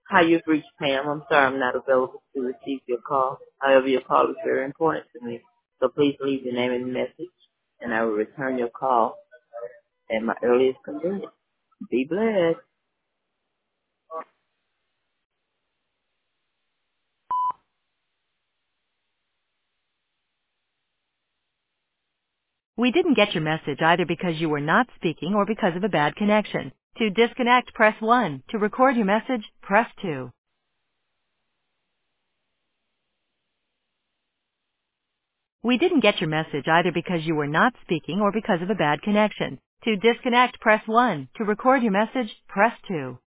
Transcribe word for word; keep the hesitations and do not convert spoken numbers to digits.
Hi, you've reached Pam. I'm sorry I'm not available to receive your call. However, your call is very important to me. So please leave your name and message, and I will return your call at my earliest convenience. Be blessed. We didn't get your message either because you were not speaking or because of a bad connection. To disconnect, press one. To record your message, press two. We didn't get your message either because you were not speaking or because of a bad connection. To disconnect, press one. To record your message, press two.